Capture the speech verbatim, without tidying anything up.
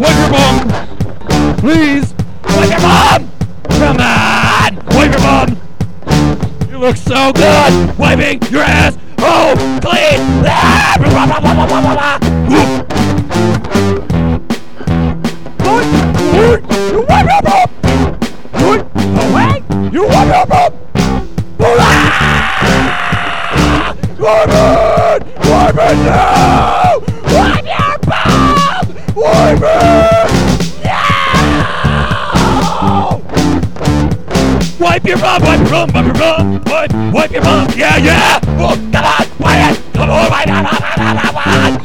Wipe your bum! Please! Wipe your bum! Come on! Wipe your bum! You look so good! Wiping your ass! Oh! Clean! Ah! Good! Good! You wipe your bum! Good! Away! You wipe your bum! Ah! Wipe it! Wipe it now! Wipe your bum! Wipe it! Wipe your bum, wipe your bum, wipe your bum, wipe, wipe your bum, yeah, yeah! Oh, come on, wipe it! Come on, wipe it!